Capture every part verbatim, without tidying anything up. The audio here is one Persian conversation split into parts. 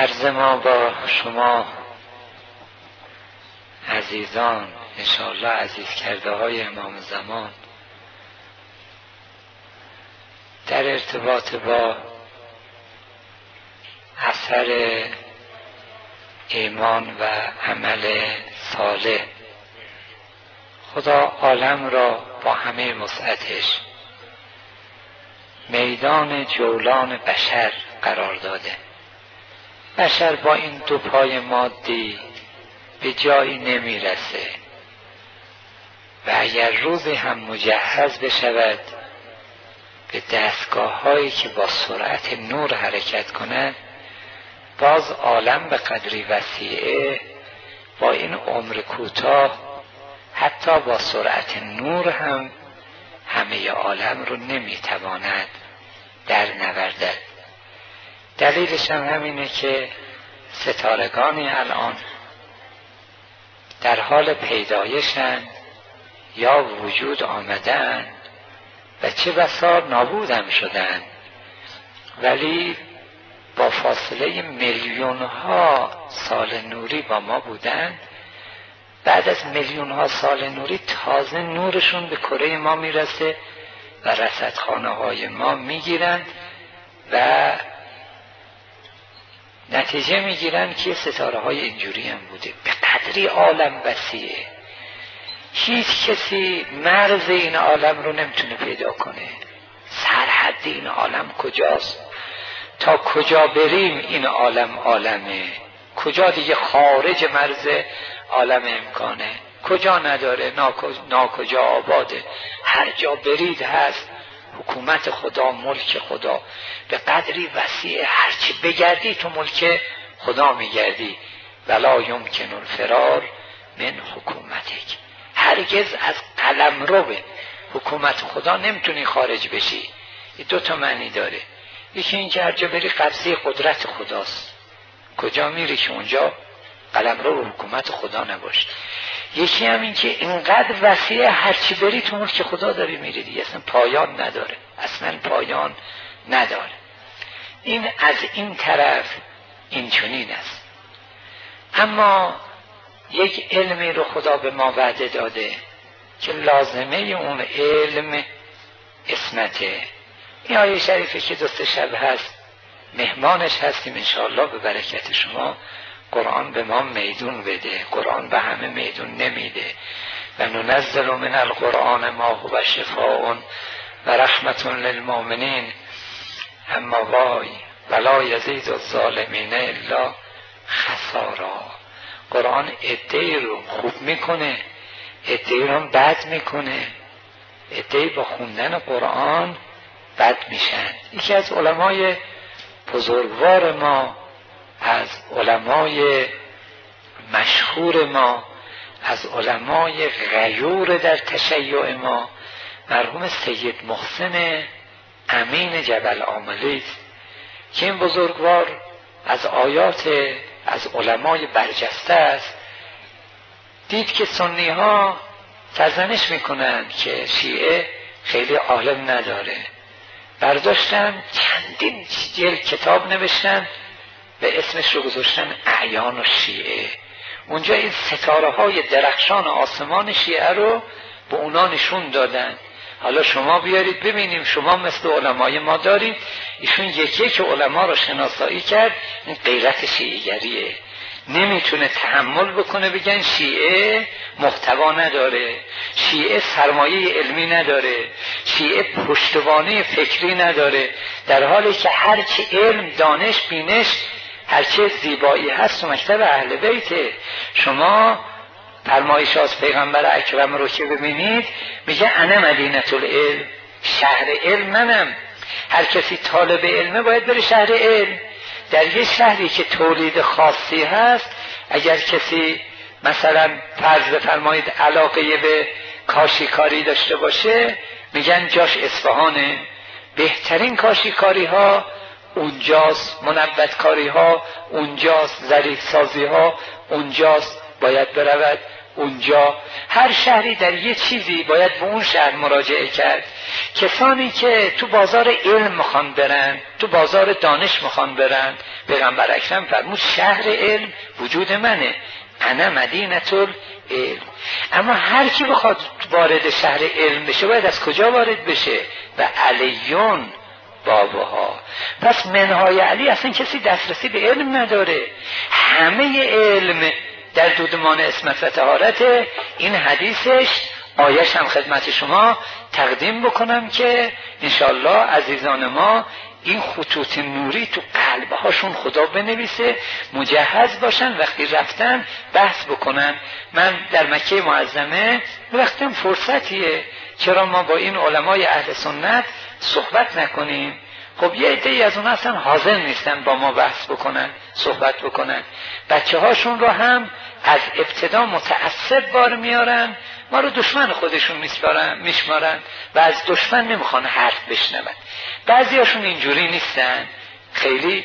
عرض ما با شما عزیزان، انشاءالله عزیز کرده های امام زمان، در ارتباط با اثر ایمان و عمل صالح، خدا عالم را با همه وسعتش میدان جولان بشر قرار داده. بشر با این دو پای مادی به جایی نمیرسه و اگر روزی هم مجهز بشود به دستگاه هایی که با سرعت نور حرکت کنند، باز عالم به قدری وسیعه با این عمر کوتاه حتی با سرعت نور هم همه عالم رو نمیتواند در نوردد. دلیلش هم همینه که ستارگانی الان در حال پیدایشند یا وجود آمدن و چه بسا نابودم شدن، ولی با فاصله میلیون ها سال نوری با ما بودن. بعد از میلیون ها سال نوری تازه نورشون به کره ما میرسه و رصدخانه های ما میگیرند و نتیجه میگیرن که ستاره های اینجوری هم بوده. به قدری عالم وسیعه، هیچ کسی مرز این عالم رو نمیتونه پیدا کنه. سرحد این عالم کجاست؟ تا کجا بریم این عالم عالمه؟ کجا دیگه خارج مرز عالم امکانه؟ کجا نداره؟ ناکجا آباده. هر جا برید هست. حکومت خدا، ملک خدا به قدری وسیع، هرچی بگردی تو ملک خدا میگردی. ولا یمکن الفرار من حکومتک، هرگز از قلمرو به حکومت خدا نمیتونی خارج بشی. این دو تا معنی داره. یکی این که هر جا بری قبضه قدرت خداست، کجا میری که اونجا قلمرو حکومت خدا نباشه. یکی هم این که اینقدر وسیع هرچی بری تو ملک خدا داری میری دیگه، اصلا پایان نداره، اصلا پایان نداره. این از این طرف این چنین است. اما یک علمی رو خدا به ما وعده داده که لازمه اون علم اسمته. این آیه شریفه که دو سه شب هست مهمانش هستیم انشاءالله، به برکت شما قرآن به ما میدون بده. قرآن به همه میدون نمیده. و ننزل من القرآن ما هو شفاء و رحمت للمؤمنین اما وای ولا یزید الظالمین الا خسارا. قرآن عده‌ای رو خوب میکنه، عده‌ای رو بد میکنه. عده‌ای با خوندن قرآن بد میشن. یکی از علمای بزرگوار ما، از علمای مشهور ما، از علمای غیور در تشیع ما، مرحوم سید محسن امین جبل عاملی است که این بزرگوار از آیات از علمای برجسته است. دید که سنی ها سرزنش میکنن که شیعه خیلی عالم نداره، برداشتن چندین جلد کتاب نوشتن به اسمش رو گذاشتن اعیان و شیعه. اونجا این ستاره های درخشان آسمان شیعه رو به اونا نشون دادن. حالا شما بیارید ببینیم، شما مثل علمای ما دارید. ایشون یکی که علما رو شناسایی کرد. این غیرت شیعه‌گریه، نمیتونه تحمل بکنه بگن شیعه محتوا نداره، شیعه سرمایه علمی نداره، شیعه پشتوانه فکری نداره، در حالی که هرچی علم، دانش، بینش، هرچی زیبایی هست و مکتب اهل بیته. شما فرمایش از پیغمبر اکرم رو که ببینید، میگه انا مدینه العلم، شهر علم منم. هر کسی طالب علمه باید بره شهر علم. در یه شهری که تولید خاصی هست، اگر کسی مثلا فرض بفرمایید علاقه به کاشیکاری داشته باشه، میگن جاش اصفهانه. بهترین کاشیکاری ها اونجاست، منبت کاری ها اونجاست، ظریف سازی ها اونجاست، باید برود اونجا هر شهری در یه چیزی باید به اون شهر مراجعه کرد. کسانی که تو بازار علم میخوان برن، تو بازار دانش میخوان برن، پیغمبر اکرم فرمود شهر علم وجود منه، انا مدینه العلم. اما هر کی بخواد وارد شهر علم بشه باید از کجا وارد بشه؟ و علیون بابها. پس منهای علی اصلا کسی دسترسی به علم نداره، همه علم در دودمان اسمت و طهارت. این حدیثش آیش هم خدمت شما تقدیم بکنم که انشالله عزیزان ما این خطوط نوری تو قلبهاشون خدا بنویسه، مجهز باشن وقتی رفتن بحث بکنن. من در مکه معظمه وقتم فرصتیه، چرا ما با این علمای اهل سنت صحبت نکنیم؟ خب یه عده‌ای از اون اصلا حاضر نیستن با ما بحث بکنن، صحبت بکنن. بچه هاشون رو هم از ابتدا متعصب بار میارن، ما رو دشمن خودشون میشمارن و از دشمن نمیخوان حرف بشنون. بعضی هاشون اینجوری نیستن، خیلی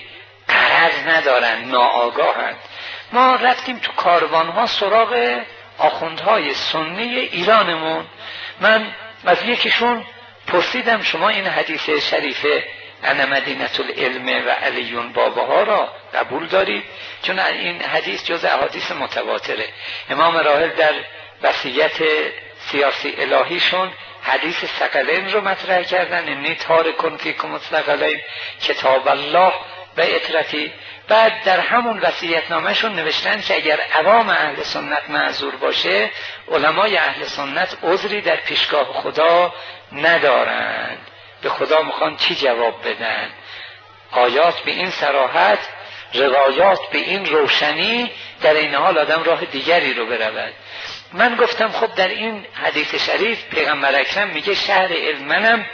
غرض ندارن، ناآگاهن. ما رفتیم تو کاروانها سراغ آخوندهای سنی ایرانمون. من از یکیشون پرسیدم شما این حدیث شریفه انا مدینه العلم و علیون بابها را قبول دارید؟ چون این حدیث جز احادیث متواتره. امام راحل در وصیت سیاسی الهیشون حدیث ثقلین رو مطرح کردن، انی تارکن فیکم الثقلین کتاب الله و اطرتی. بعد در همون وصیت نامه‌شون نوشتن که اگر عوام اهل سنت معذور باشه، علمای اهل سنت عذری در پیشگاه خدا ندارند. به خدا میخوان چی جواب بدن؟ آیات به این صراحت، روایات به این روشنی، در این حال آدم راه دیگری رو برود. من گفتم خب در این حدیث شریف پیغمبر اکرم میگه شهر علم منم،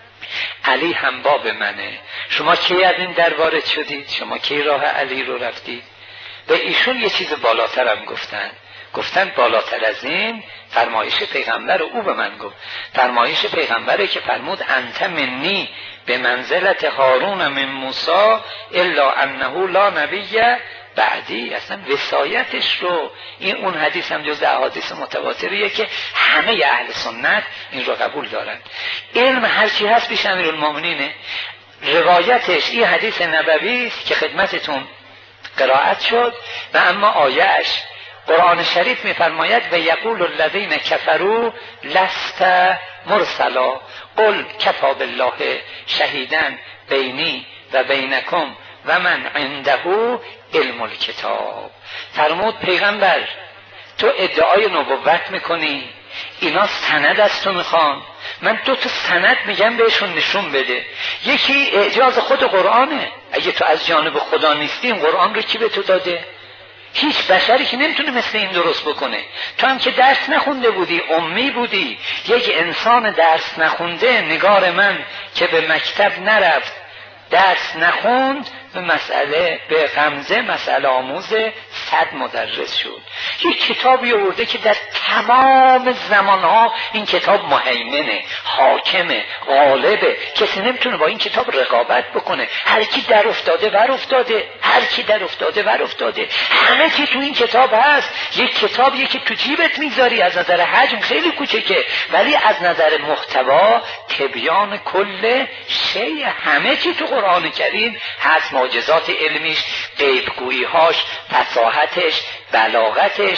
علی هم باب منه. شما کی از این در وارد شدید؟ شما کی راه علی رو رفتید؟ و ایشون یه چیز بالاتر هم گفتن. گفتن بالاتر از این فرمایش پیغمبر او به من گفت. فرمایش پیغمبره که فرمود انت منی به منزلت هارون من موسی الا انه لا نبی بعدی. اصلا وصایتش رو، این اون حدیث هم جز احادیث متواتریه که همه اهل سنت این رو قبول دارن. علم هرچی هست پیش امیرالمومنینه. روایتش این حدیث نبوی است که خدمتتون قرائت شد و اما آیهش قرآن شریف میفرماید و یقول الذین کفروا لست مرسلا قل کفی بالله شهیدا بینی و بینکم و من عنده علم الکتاب. فرمود پیغمبر تو ادعای نبوت میکنی، اینا سند از تو میخوان، من دو تا سند میگم بهشون نشون بده. یکی اعجاز خود قرآنه، اگه تو از جانب خدا نیستی این قرآن رو کی به تو داده؟ هیچ بشری که نمیتونه مثل این درست بکنه. تو هم که درس نخونده بودی، امی بودی، یک انسان درس نخونده، نگار من که به مکتب نرفت، درس نخوند، به مسئله به غمزه مسئله آموز صد مدرس شد. یک کتابی آورده که در تمام زمانها این کتاب مهیمنه، حاکمه، غالبه، کسی نمیتونه با این کتاب رقابت بکنه. هر کی در افتاده ور افتاده، هر کی در افتاده ور افتاده، همه چی تو این کتاب هست. یک کتابیه که تو جیبت میذاری، از نظر حجم خیلی کوچکه ولی از نظر محتوا تبیان کل شیء، همه چی تو قرآن کریم هست. معجزات علمیش، غیبگویی‌هاش، فصاحتش، بلاغتش،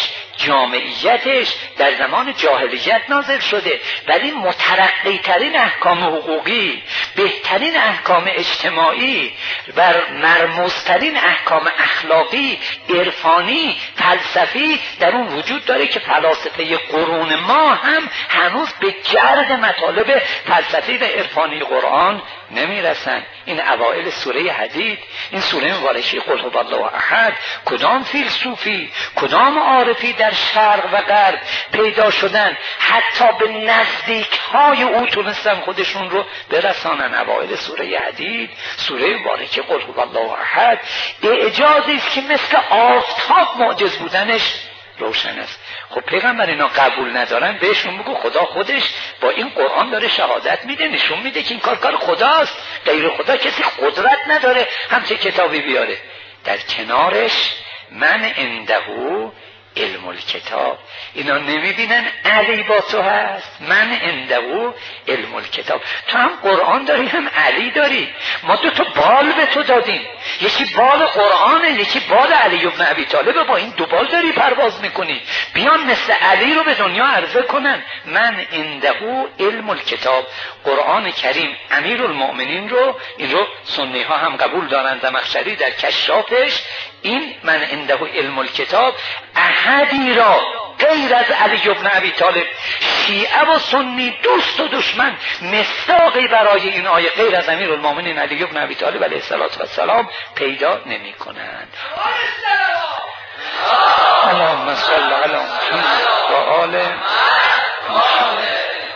جامعیتش در زمان جاهلیت نازل شده، ولی مترقی ترین احکام حقوقی، بهترین احکام اجتماعی و مرموزترین احکام اخلاقی، عرفانی، فلسفی در اون وجود داره که فلاسفه قرون ما هم هنوز به جرد مطالب فلسفی و عرفانی قرآن نمیرسن. این اوائل سوره حدید، این سوره مبارکه قل هو الله احد، کدام فیلسوفی، کدام عارفی در شرق و غرب پیدا شدن حتی به نزدیک های او تونستن خودشون رو برسانن. اوائل سوره حدید، سوره مبارکه قل هو الله احد، اعجازی است که مثل آفتاب معجز بودنش روشن است. خب پیغمبر اینا قبول ندارن، بهشون بگو خدا خودش با این قرآن داره شهادت میده، نشون میده که این کار کار خداست، غیر خدا کسی قدرت نداره همچه کتابی بیاره. در کنارش من عنده علم الکتاب. اینا نمیبینن علی با تو هست، من عنده علم الکتاب. تو هم قرآن داری هم علی داری، ما دو تا بال به تو دادیم، یکی بال قرآنه یکی بال علی ابن ابی طالب. با این دو بال داری پرواز میکنی، بیان مثل علی رو به دنیا عرضه کنن. من عنده علم الکتاب، قرآن کریم امیر المؤمنین رو، این رو سنی ها هم قبول دارن، زمخشری در کشافش این من عنده علم الکتاب احدی را غیر از علی ابن ابی طالب، شیعه و سنی دوست و دشمن مصداقی برای این آیه غیر از امیر المؤمنین علی ابن ابی طالب علیه السلام پیدا نمی کنند. اللهم صل علی محمد و آل محمد.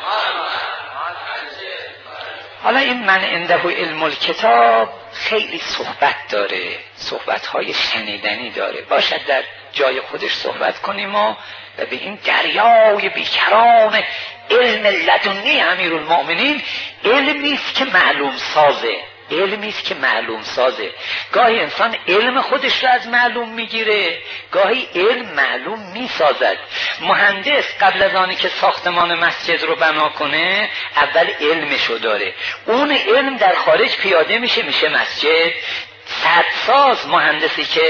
حالا این من عنده علم الکتاب خیلی صحبت داره، صحبت‌های شنیدنی داره. باشد در جای خودش صحبت کنیم و به این دریای بیکران علم لدنی امیرالمؤمنین، علمی است که معلوم سازه، علمی است که معلوم سازه. گاهی انسان علم خودش را از معلوم میگیره، گاهی علم معلوم میسازد. مهندس قبل از آنی که ساختمان مسجد رو بنا کنه اول علمشو داره، اون علم در خارج پیاده میشه میشه مسجد. سدساز مهندسی که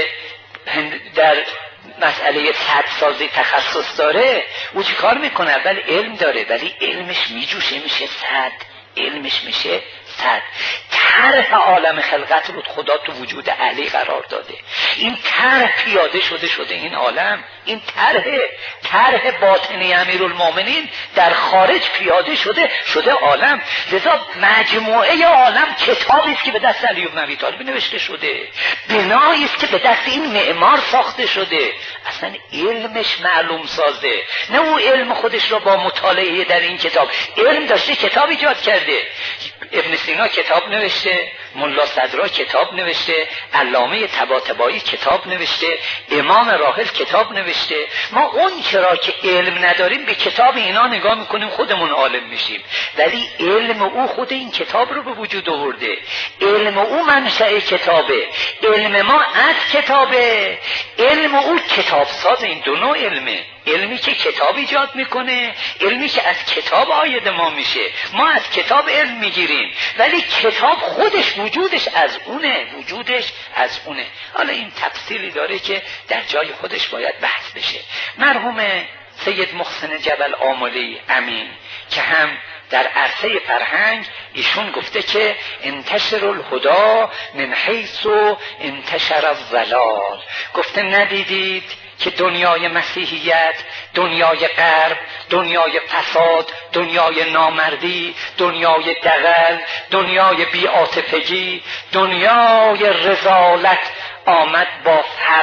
در مسئله سدسازی تخصص داره او چی کار میکنه؟ اول علم داره ولی علمش میجوشه میشه سد، علمش میشه صد. طرح عالم خلقت رو خدا تو وجود علی قرار داده، این طرح پیاده شده شده این عالم، این طرح طرح باطنی امیرالمؤمنین در خارج پیاده شده شده عالم. لذا مجموعه عالم کتابی است که به دست علی بن ابی طالب نوشته شده، بنایی است که به دست این معمار ساخته شده. اصلا علمش معلوم سازه، نه او علم خودش را با مطالعه در این کتاب، علم داشته کتاب ایجاد کرده. ابن سینا کتاب نوشته، ملا صدرا کتاب نوشته، علامه طباطبایی کتاب نوشته، امام راحل کتاب نوشته. ما اون چرا که علم نداریم به کتاب اینا نگاه میکنیم خودمون عالم میشیم، ولی علم او خود این کتاب رو به وجود آورده، علم او منشأ کتابه، علم ما از کتابه، علم او کتاب ساز. این دو نوع علمه، علمی که کتاب ایجاد میکنه، علمی که از کتاب عاید ما میشه. ما از کتاب علم میگیریم ولی کتاب خودش وجودش از اونه، وجودش از اونه. حالا این تفصیلی داره که در جای خودش باید بحث بشه. مرحوم سید محسن جبل آملی امین که هم در عرصه فرهنگ ایشون گفته که انتشر الهدا من حیث انتشر الضلال. گفته ندیدید که دنیای مسیحیت، دنیای غرب، دنیای فساد، دنیای نامردی، دنیای دغل، دنیای بی‌عاطفگی، دنیای رذالت آمد با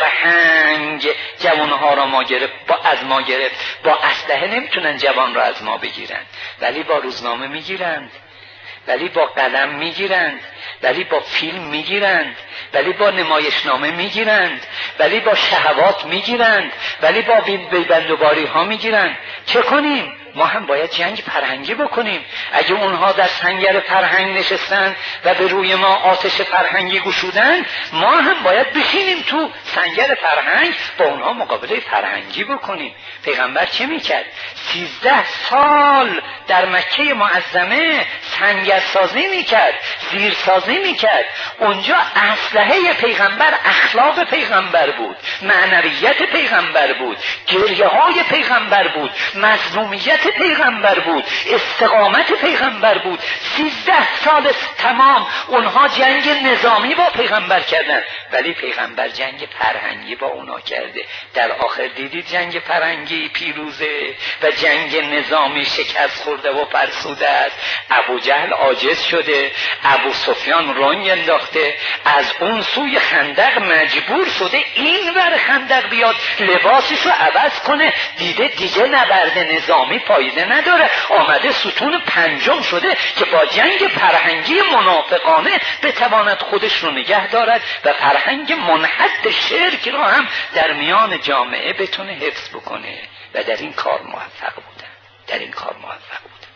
فرهنگ جوانها را ما گرفت، با از ما گرفت. با اسلحه نمیتونن جوان را از ما بگیرن ولی با روزنامه میگیرند، ولی با قلم میگیرند، ولی با فیلم میگیرند، ولی با نمایشنامه میگیرند، ولی با شهوات میگیرند، ولی با بیبندوباری ها میگیرند. چه کنیم؟ ما هم باید جنگ فرهنگی بکنیم. اگه اونها در سنگر فرهنگ نشستن و به روی ما آتش فرهنگی گشودن، ما هم باید بشینیم تو سنگر فرهنگ با اونها مقابله فرهنگی بکنیم. پیغمبر چه میکرد؟ سیزده سال در مکه معظمه سنگرسازی میکرد، زیرسازی میکرد. اونجا اسلحه پیغمبر اخلاق پیغمبر بود، معنویت پیغمبر بود، گریه های پیغمبر بود، مظلومیت پیغمبر بود، استقامت پیغمبر بود. سیزده سال تمام اونها جنگ نظامی با پیغمبر کردن ولی پیغمبر جنگ فرهنگی با اونا کرده. در آخر دیدید جنگ فرهنگی پیروزه و جنگ نظامی شکست خورده و فرسوده است. ابو جهل عاجز شده، ابو سفیان رنگ انداخته، از اون سوی خندق مجبور شده این ور خندق بیاد لباسش رو عوض کنه، دیده دیگه نبرد نظامی فایده نداره، آمده ستون پنجم شده که با جنگ فرهنگی منافقانه بتواند خودش رو نگه دارد و فرهنگ منحط شرک را هم در میان جامعه بتونه حفظ بکنه و در این کار موفق بودن، در این کار موفق بودن.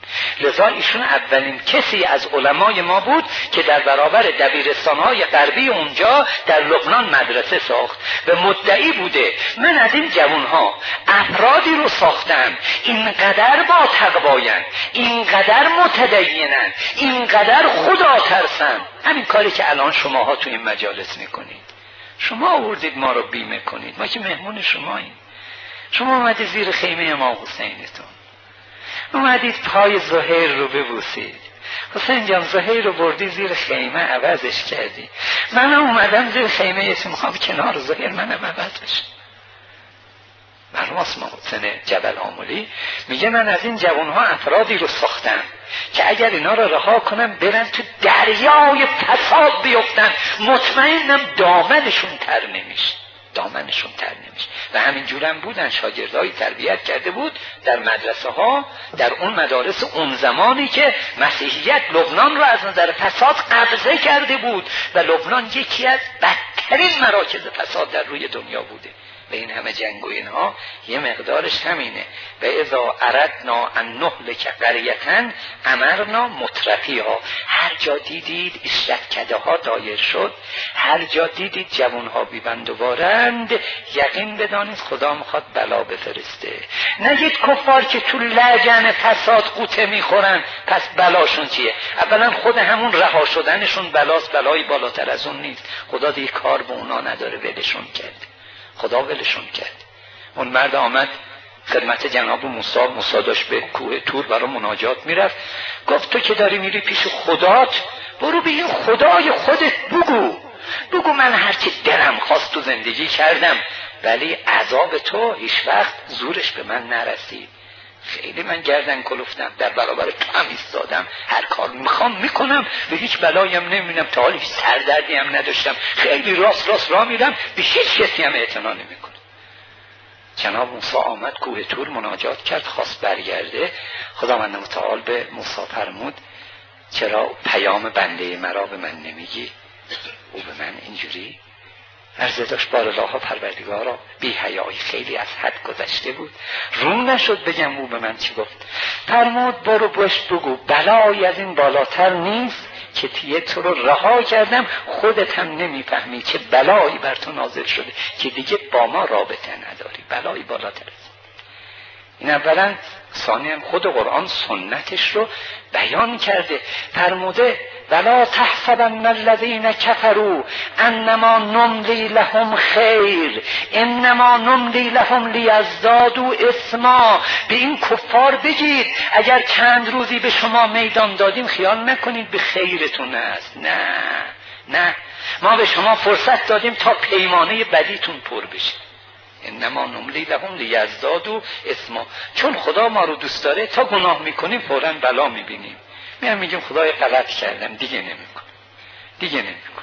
لذا ایشون اولین کسی از علمای ما بود که در برابر دبیرستان‌های غربی اونجا در لبنان مدرسه ساخت و مدعی بوده من از این جوانها افرادی رو ساختم اینقدر با تقواین، اینقدر متدینن، اینقدر خدا ترسن. همین کاری که الان شماها تو این مجالس میکنید. شما آوردید ما رو بیمه کنید، ما که مهمون شماییم. شما اومدید زیر خیمه امام حسینتون، اومدید پای زهیر رو ببوسید. حسین جان زهیر رو بردی زیر خیمه عوضش کردی، من اومدم زیر خیمه یه میخوام کنار زهیر منم عوض بشه. مرماس محسن جبل آمولی میگه من از این جوانها افرادی رو ساختم که اگر اینا رو رها کنم برن تو دریای فساد بیفتن، مطمئنم دامنشون تر نمیشه، دامنشون تر نمیشه. و همین جورم بودن، شاگردایی تربیت کرده بود در مدرسه ها، در اون مدارس اون زمانی که مسیحیت لبنان رو از نظر فساد قبضه کرده بود و لبنان یکی از بدترین مراکز فساد در روی دنیا بوده. و این همه جنگ و اینها یه مقدارش همینه. و اذا اردنا ان نهلک قریة امرنا مترفیها، هر جا دیدید اشرتکده ها دایر شد، هر جا دیدید جوان ها بیبند و بارند، یقین بدانید خدا میخواد بلا بفرسته. نگید کفار که تو لجن فساد قوطه میخورن پس بلاشون چیه؟ اولا خود همون رها شدنشون بلاست، بلایی بالاتر از اون نیست. خدا دیگه کار به اونا نداره، ولشون کرد. خدا ولشون کرد. اون مرد آمد خدمت جناب موسی، موسی داشت به کوه تور برای مناجات میرفت، گفت تو که داری میری پیش خدات برو به این خدای خودت بگو بگو من هرچی دلم خواست تو زندگی کردم، ولی عذاب تو هیچ وقت زورش به من نرسید. خیلی من گردن کلفتم، در برابر تو هم ایستادم، هر کار میخوام میکنم، به هیچ بلایم نمیبینم، تا حالی سردردی هم نداشتم، خیلی راست راست راه میرم، به هیچ کسی هم اعتنا نمیکنم. جناب موسی آمد کوه تور مناجات کرد، خواست برگرده. خداوند متعال به موسی فرمود چرا پیام بنده مرا به من نمیگی؟ او به من اینجوری عرضه داشت بار الله پروردگارا، بی حیایی خیلی از حد گذشته بود، روم نشد بگم او به من چی گفت. فرمود برو بهش بگو بلایی از این بالاتر نیست که تیه تو رو رها کردم، خودت هم نمیفهمی چه بلایی بر تو نازل شده که دیگه با ما رابطه نداری. بلایی بالاتر است. این اولا. ثانیاً خود قرآن سنتش رو بیان کرده، فرموده ولا تحسبن الذين كفروا انما نملی لهم خیر انما نملی لهم لیزدادوا اثما. به این کفار بگید اگر چند روزی به شما میدان دادیم خیال نکنید به خیرتون است، نه نه، ما به شما فرصت دادیم تا پیمانه بدیتون پر بشه. انما نملی لهم لیزدادوا اثما. چون خدا ما رو دوست داره تا گناه میکنیم فوراً بلا میبینیم، میام میگیم خدای غلط کردم دیگه نمیکنم دیگه نمیکنم.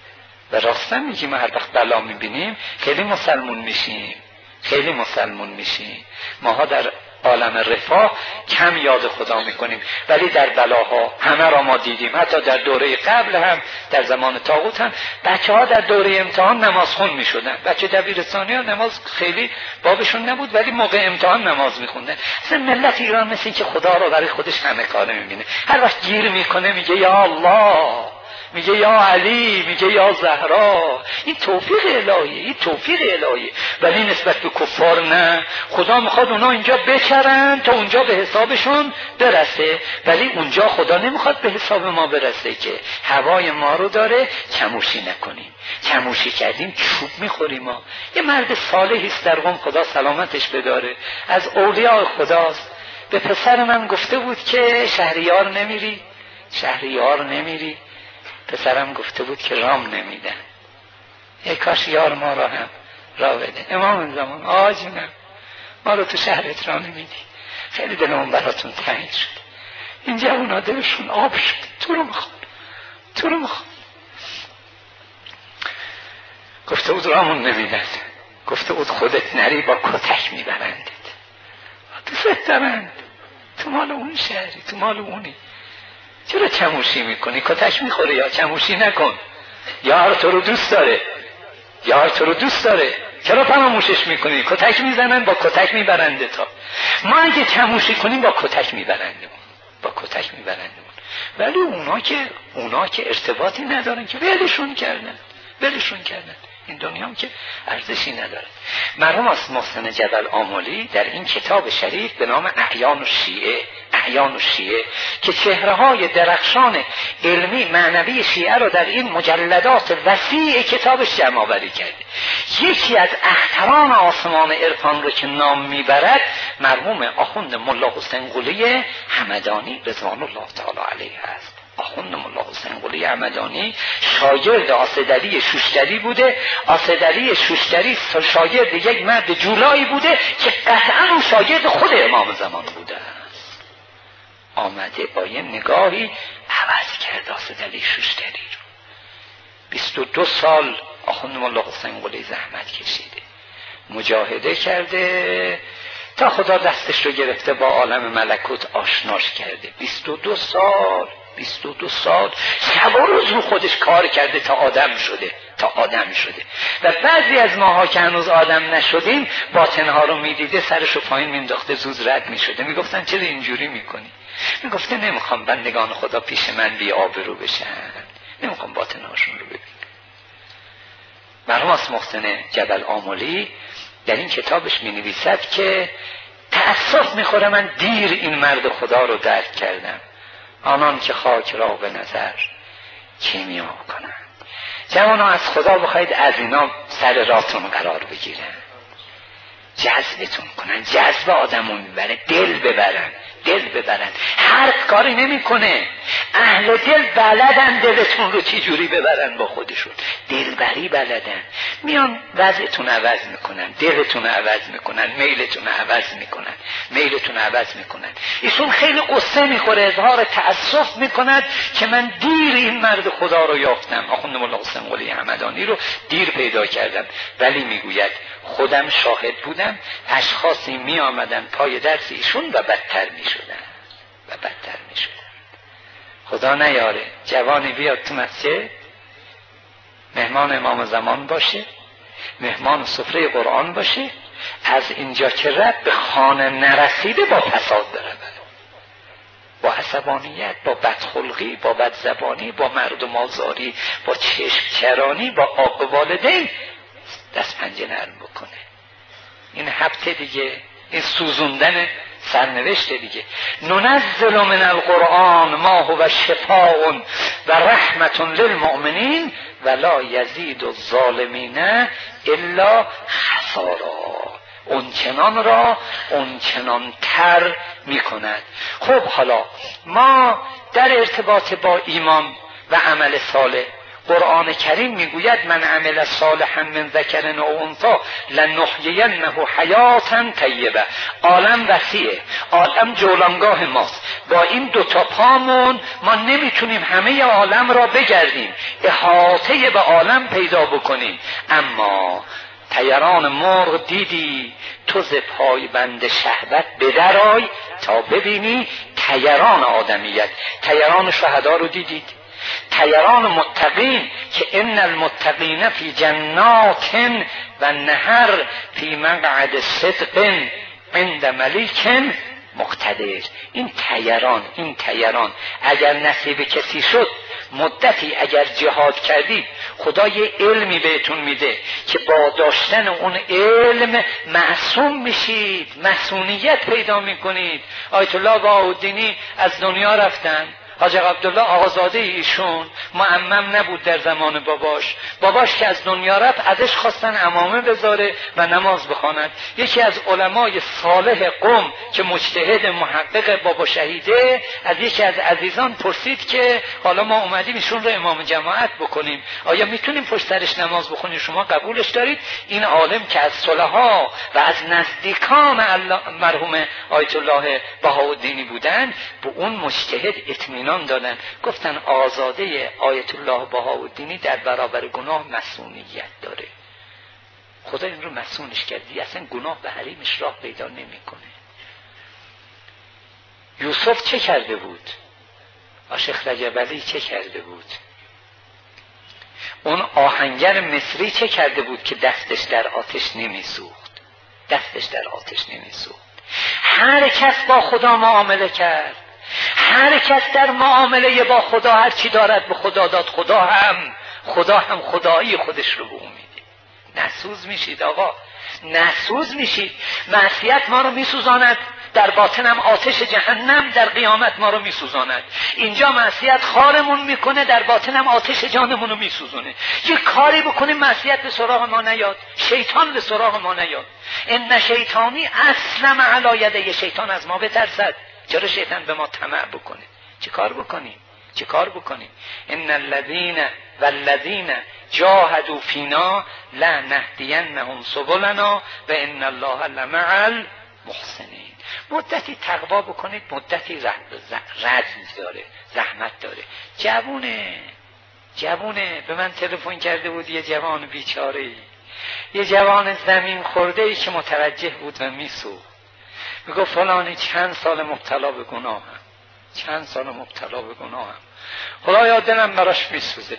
و راستن میگیم هر وقت بلا میبینیم خیلی مسلمون میشیم، خیلی مسلمون میشیم. ماها در عالم رفاه کم یاد خدا میکنیم، ولی در بلاها همه را ما دیدیم. حتی در دوره قبل هم، در زمان طاغوت هم، بچه ها در دوره امتحان نماز خون میشدن. بچه دبیرستانی ها نماز خیلی بابشون نبود، ولی موقع امتحان نماز میخوندن. اصلا ملت ایران مثل این که خدا را برای خودش همه کاره میبینه، هر وقت گیر میکنه میگه یا الله، میگه یا علی، میگه یا زهرا. این توفیق الهیه، این توفیق الهیه. ولی نسبت به کفار نه، خدا میخواد اونا اینجا بچرن تا اونجا به حسابشون برسه، ولی اونجا خدا نمیخواد به حساب ما برسه که هوای ما رو داره چموشی نکنیم. چموشی کردیم چوب میخوریم. ما یه مرد صالحی است در قم، خدا سلامتش بداره، از اولیاء خداست. به پسر من گفته بود که شهریار نمیری، شهریار نمیری. پسرم گفته بود که رام نمیدن. یک کاش یار ما را هم را بده. امام زمان آجینم ما رو تو شهرت را نمیدی، خیلی دلمون براتون تنگ شد. اینجا اونا دلشون آب شد، تو رو میخوام، تو رو میخوام. گفته بود رامون نمیدن، گفته بود خودت نری با کتک میبرندت. دوست دارند، تو مال اون شهری، تو مال اونی، چرا چموشی میکنی؟ کتک میخوره یا چموشی نکن. یار تو رو دوست داره، یار تو رو دوست داره، چرا فراموشش میکنی؟ کتک میزنن با کتک میبرنده. تا ما اگه چموشی کنیم با کتک میبرنده. با کتک میبرند. ولی اونا که اونا که ارتباطی ندارن که ولشون کردن ولشون کردن این دنیا هم که ارزشی نداره. مرحوم محسن جبل آملی در این کتاب شریف به نام اعیان الشیعه اعیان الشیعه که چهره های درخشان علمی معنوی شیعه رو در این مجلدات وسیع کتابش جمع آوری کرده. یکی از اختران آسمان عرفان رو که نام میبرد مرحوم آخوند ملا حسین قلی همدانی رضوان الله تعالی علیه است. آخوند ملا حسین قلی همدانی شاگرد آصدلی شوشتری بوده. آصدلی شوشتری شاگرد یک مرد جولایی بوده که قطعا اون شاگرد خود امام زمان بوده است. آمده با یه نگاهی عوض کرد آصدلی شوشتری رو. بیست و دو سال آخوند ملا حسین قلی زحمت کشیده، مجاهده کرده تا خدا دستش رو گرفته با عالم ملکوت آشناش کرده. بیست و دو سال بیست و دو سال شب و روز رو خودش کار کرده تا آدم شده تا آدم شده و بعضی از ماها که هنوز آدم نشدیم باطنها رو میدیده سرشو پایین مینداخته زود رد میشده. میگفتن چرا اینجوری میکنی؟ میگفته نمیخوام بندگان خدا پیش من بی آبرو بشن، نمیخوام باطنهاشون رو ببینم. مرحوم محسن جبل آملی در این کتابش می نویسد که تأسف میخوره من دیر این مرد خدا رو درک کردم. آنان که خاک را به نظر کیمیا کنند. جوانا از خدا بخواید از اینا سر راتون قرار بگیرن، جذبتون کنن، جذب آدمو میبره، دل ببرن دل ببرن. هر کاری نمی کنه. اهل دل بلدن دلتون رو چی جوری ببرن با خودشون، دلبری بلدن. میان وضعتون عوض میکنن، دلتون عوض میکنن، میلتون عوض میکنن میلتون عوض میکنن. ایشون خیلی قصه میخوره، اظهار تأسف میکند که من دیر این مرد خدا رو یافتم. آخوند ملا حسین قلی همدانی رو دیر پیدا کردم. ولی میگوید خودم شاهد بودم، اشخاصی می آمدن پای درس ایشون و بدتر می شدن و بدتر می شدن. خدا نیاره جوانی بیاد تو مسجد مهمان امام زمان باشه، مهمان سفره قرآن باشه، از اینجا که رد به خانه نرسیده با فساد برود، با عصبانیت، با بدخلقی، با بدزبانی، با مردم آزاری، با چشم چرانی، با عاق والدین دست پنجه نرم بکنه. این هبته دیگه، این سوزوندن سرنوشت دیگه. ننزل من القرآن ما هو شفاء و رحمت للمؤمنین ولا یزید الظالمین الا خسارا. اون چنان را اون چنان تر می کند. خب حالا ما در ارتباط با ایمان و عمل صالح، قرآن کریم میگوید من عمل صالحا من ذکر و انثی لنحیینه حیاتا طیبه. عالم وسیعه، عالم جولانگاه ماست. با این دوتا پامون ما نمیتونیم همه عالم را بگردیم، احاطه به عالم پیدا بکنیم. اما طیران مرغ دیدی تو ز پای بند شهوت بدرای تا ببینی طیران آدمیت. طیران شهدا رو دیدید، طیران متقین که ان المتقین فی جنات و نهر فی مقعد صدق عند ملیک مقتدر. این طیران این طیران اگر نصیب کسی شد، مدتی اگر جهاد کردید، خدا یه علمی بهتون میده که با داشتن اون علم معصوم میشید، معصومیت پیدا میکنید. آیت الله بهاءالدینی از دنیا رفتن. حاج عبدالله آقازاده ایشون معمم نبود در زمان باباش. باباش که از دنیا رفت ازش خواستن عمامه بذاره و نماز بخواند. یکی از علمای صالح قم که مجتهد محقق بابا شهیده از یکی از عزیزان پرسید که حالا ما اومدیم ایشون رو امام جماعت بکنیم، آیا میتونیم پشت سرش نماز بخونیم؟ شما قبولش دارید؟ این عالم که از صلحا و از نزدیکان مرحوم آیت الله بهاءالدینی بودن به اون مجتهد اطمینان دادن. گفتن آزاده آیت الله بهاءالدینی در برابر گناه مسئولیت داره. خدا این رو مسئولش کردی، اصلا گناه به حریمش راه پیدا نمیکنه. یوسف چه کرده بود؟ عاشق رجب علی چه کرده بود؟ اون آهنگر مصری چه کرده بود که دستش در آتش نمیسوخت؟ دستش در آتش نمیسوخت. هر کس با خدا معامله کرد، هر کس در معامله با خدا هر چی دارد به خدا داد، خدا هم خدا هم خدایی خودش رو به اون میده. نسوز میشید آقا، نسوز میشید. معصیت ما رو میسوزاند، در باطن هم آتش جهنم در قیامت ما رو میسوزاند. اینجا معصیت خارمون میکنه، در باطن هم آتش جانمون رو میسوزونه. یه کاری بکنیم معصیت به سراغ ما نیاد، شیطان به سراغ ما نیاد. ان شیطانی اسلم علی یده، شیطان از ما بترسد. چرا شیطان به ما طمع بکنه؟ چه کار بکنیم؟ چه کار بکنیم؟ ان الذین والذین جاهدوا فینا لنهدینهم سبلنا و ان الله لمع المحسنین. مدتی تقوا بکنید، مدتی رنج داره، زحمت داره. جوونه جوونه به من تلفن کرده بود یه جوان بیچاره، یه جوان زمین خورده ای که متوجه بود و میسوخت. میگو فلانی چند سال مبتلا به گناهم، چند سال مبتلا به گناهم، خدایا دلم براش میسوزه،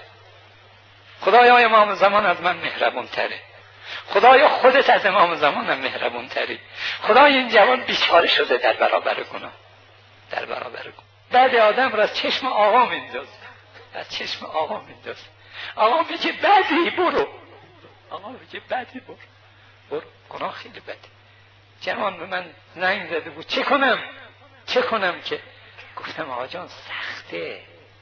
خدایا امام زمان از من مهربون تره، خدایا خودت از امام زمانم مهربون تری، خدای این جوان بیچاره شده در برابر گناه، در برابر گناه. بعد آدم را از چشم آقا میندازه، از چشم آقا میندازه. آقا میگه بدی برو، آقا میگه بدی برو، برو، گناه خیلی بده. جوان به من زنگ زده بود چه کنم چه کنم که گفتم آقا جان سخته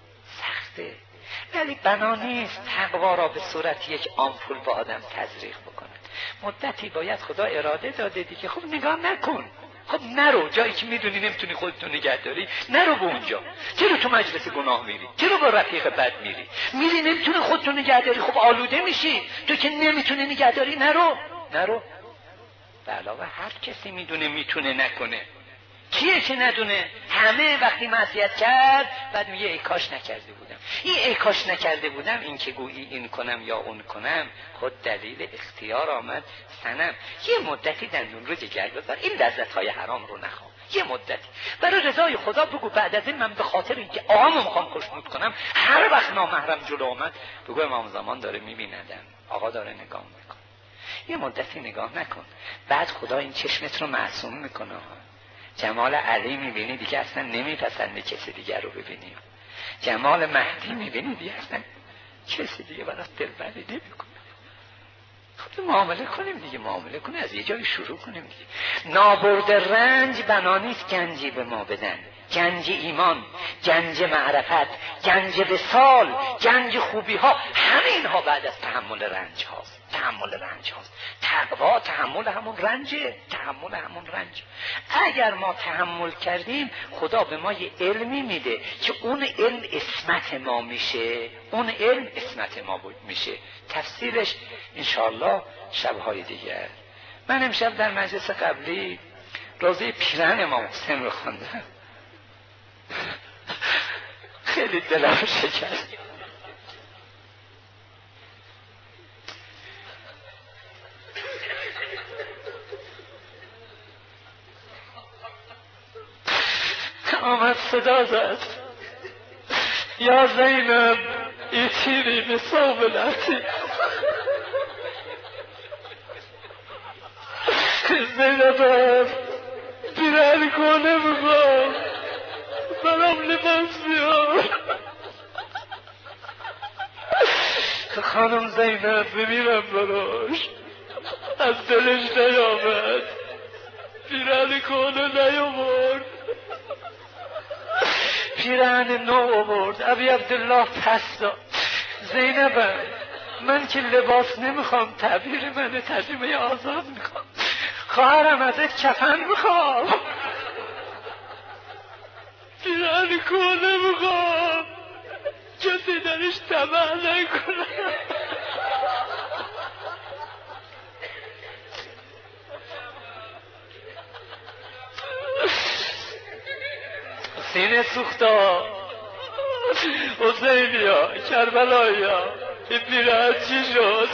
سخته، ولی بنا نیست تقوا را به صورت یک آمپول با آدم تزریق بکنه. مدتی باید خدا اراده داده دیگه. خب نگاه نکن، خب نرو جایی که میدونی نمیتونی خودتو نگه داری، نرو به اونجا. چرا تو مجلس گناه میری؟ چرا با رفیق بد میری؟ میری نمیتونی خودتو نگه داری، خب آلوده میشی. تو که نمیتونی نگه داری نرو نرو. به علاوه هر کسی میدونه میتونه نکنه. کیه که ندونه؟ همه وقتی معصیت کرد بعد میگه ای کاش نکرده بودم. این ای کاش نکرده بودم این که گویی این کنم یا اون کنم خود دلیل اختیار آمد سنم. یه مدتی دندون رو جگر بذار، این لذت‌های حرام رو نخواه. یه مدتی برای رضای خدا بگو بعد از این من به خاطر اینکه آقامو میخوام خوشنود کنم هر وقت نامحرم جلو اومد بگو امام زمان داره میبیندم، آقا داره نگاه میکنه. یه مدتی نگاه نکن، بعد خدا این چشمت رو معصوم میکنه. جمال علی میبینی دیگه اصلا نمیپسنده کسی دیگر رو ببینی. جمال مهدی میبینی دیگه اصلا کسی دیگه برات دلبری نمیکنه. خب معامله کنیم دیگه، معامله کنیم، از یه جایی شروع کنیم دیگه. نابرد رنج بنا نیست گنجی به ما بدن، گنج ایمان، گنج معرفت، گنج وصال، گنج خوبی ها، همه اینها بعد از تحمل رنج هاست. تحمل رنج هاست. تقوا تحمل همون رنجه، تحمل همون رنج. اگر ما تحمل کردیم خدا به ما یه علمی میده که اون علم اسمت ما میشه، اون علم اسمت ما میشه. تفسیرش انشاءالله شبهای دیگر. من امشب در مجلس قبلی روزه پیرهن امام حسین رو خوندم، خیلی دلم شکست. آمد صدا زد یا زینب ایتینی بسابلتی. زینب بیرن کنه بگم برام لباس بیار. خانم زینب بمیرم براش، از دلش نیامد، بیرن کنه نیامد، پیرهن نو آورد. ابی عبدالله پس داد. زینبم من که لباس نمیخوام، تعبیر منه، ترجمه آزاد میخوام، خواهرم ازت کفن میخوام، پیرهن کنه میخوام، کسی درش طمع نکنه. سینه سوختا حسینیا کربلایا این پیرهن چی شد؟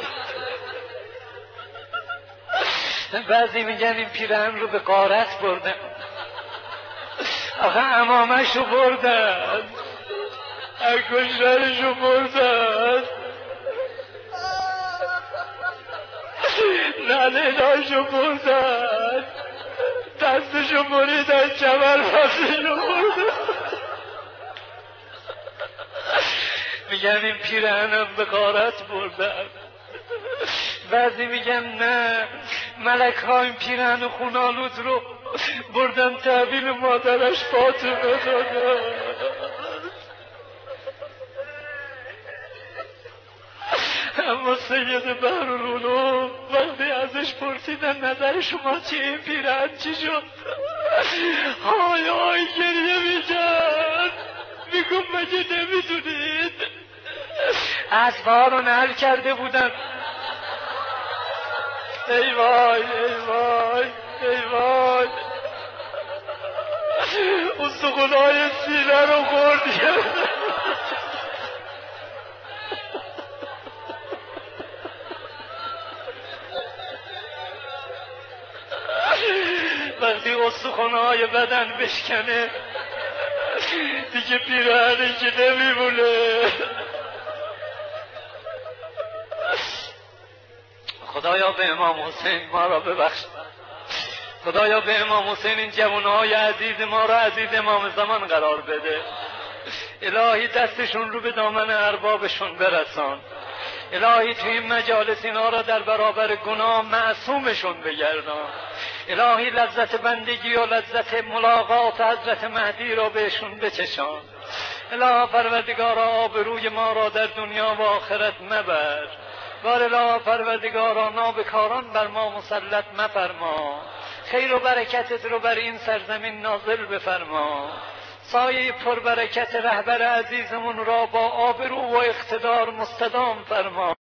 بعضی میگن این پیرهن رو به غارت بردن، آخه عمامش رو بردن، انگشترش رو بردن، ننه‌هاش رو بردن، دستشو برید از جبل پسشو برده. میگن این پیرهنم به غارت بردن، بعضی میگن نه ملک ها این پیرهن خونالود رو بردن تحویل مادرش فاطمه دادن. اما سید بحرالعلوم وقتی ازش پرسیدن نظر شما چیه این پیرهن چی شد، های های گریه میکرد، میگم مگه نمیدونید اسبها رو نعل کرده بودن. ای وای ای وای ای وای استخونهای سینه رو خوردیم. وقتی استخونهای بدن بشکنه دیگه پیرهنی که نمیمونه. خدایا به امام حسین ما را ببخش، خدایا به امام حسین این جوانهای عزیز ما را عزیز امام زمان قرار بده. الهی دستشون رو به دامن اربابشون برسان. الهی تو این مجالس اینا را در برابر گناه معصومشون بگردان. الهی لذت بندگی و لذت ملاقات حضرت مهدی را بهشون بچشان. الهی پروردگارا آبروی ما را در دنیا و آخرت مبر. بار الهی پروردگارا نابکاران بر ما مسلط مفرما. خیر و برکتت رو بر این سرزمین نازل بفرما. سایه پربرکت رهبر عزیزمون را با آبرو و اقتدار مستدام فرما.